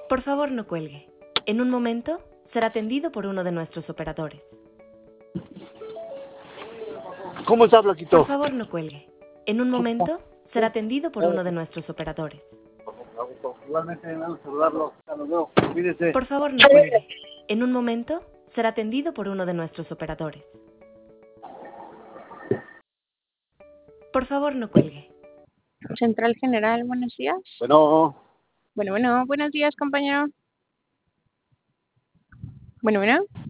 Por favor, no cuelgue. En un momento será atendido por uno de nuestros operadores. ¿Cómo está, Flaquito? Por favor, no cuelgue. En un momento será atendido por uno de nuestros operadores. Igualmente, me gusta saludarlo. Ya lo veo. Cuídese. Por favor, no cuelgue. En un momento será atendido por uno de nuestros operadores. Por favor, no cuelgue. Central General, buenos días. Bueno, Bueno, buenos días, compañero. Bueno.